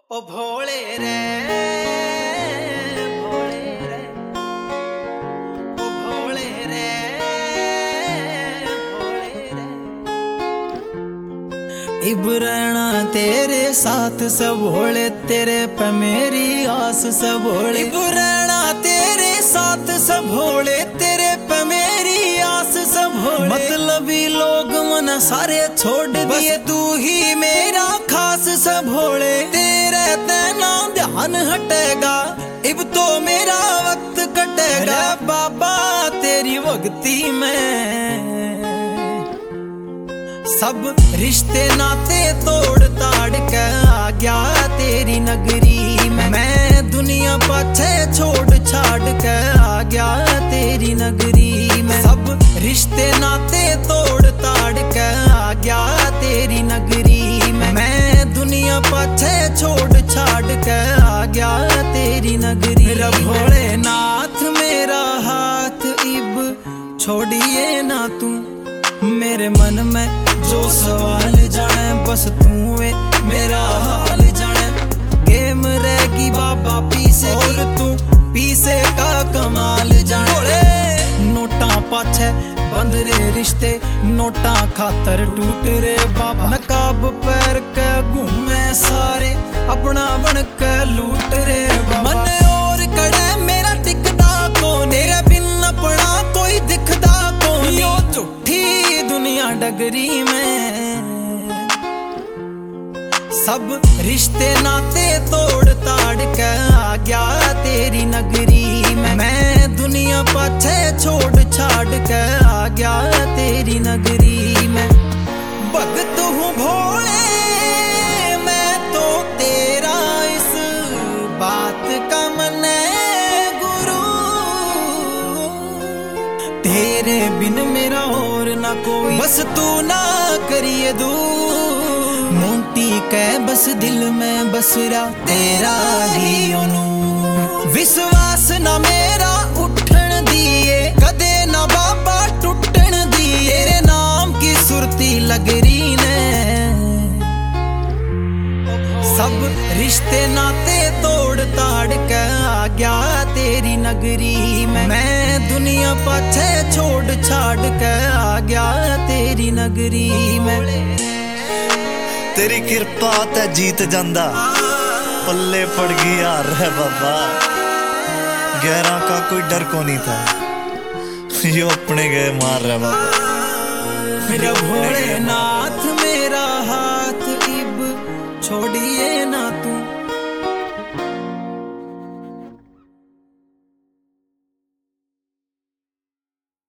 ओ भोले रे भोले रे ओ भोले रे भोले रे इब्राना तेरे साथ सब भोले तेरे पे मेरी आस सब भोले इब्राना तेरे साथ सब भोले तेरे पे मेरी आस सब भोले मतलबी लोग मन सारे छोड़ दिए तू ही मेरा खास सब भोले तेरे तेना ध्यान हटेगा इब तो मेरा वक्त कटेगा बाबा तेरी भक्ति में सब रिश्ते नाते तोड़ ताड़ के आ गया तेरी नगरी में मैं दुनिया पाछे छोड़ छाड़ के आ गया तेरी नगरी में सब रिश्ते नाते तोड़ ताड़ के आ गया तेरी नगरी में मैं दुनिया पाछे छोड़ छाड़ के आ गया तेरी नगरी मेरा भोलेनाथ मेरा हाथ इब छोड़िए ना तू मेरे मन में जो सवाल जाने बस तू है मेरा हाल जाने गेम रहेगी बाबा पीसे और तू पीसे का कमाल जाने नोटा पाछे बंद रे रिश्ते नोटा खातर टूट रे बाबा नकाब पैर के घूमे सारे अपना बन के लूट रे बाबा मन और कड़े मेरा टिकदा को तेरे बिन अपना कोई दिखदा को यो झूठी दुनिया डगरी में सब रिश्ते नाते तोड़ ताड़ के आ गया तेरी नगरी में मैं दुनिया पाछे छोड़ छाड़ के आ गया तेरी नगरी में भगत हूँ भोले मैं तो तेरा इस बात का मने गुरु तेरे बिन मेरा और ना कोई बस तू ना करिए दू मोटी के बस दिल में बसरा तेरा ही ओनू विश्वास ना मेरा उठन दिए कदे ना बाबा टूटन दिए तेरे नाम की सुरती लगरी ने सब रिश्ते नाते तोड़ ताड़ के आ गया तेरी नगरी में मैं दुनिया पाछे छोड़ छाड़ के आ गया तेरी नगरी में तेरी कृपा ते जीत जांदा पल्ले पड़ गई यार है बाबा गहरा का कोई डर को नहीं था यो अपने गए मार रहा बाबा मेरा भोलेनाथ मेरा हाथ इब छोड़िए ना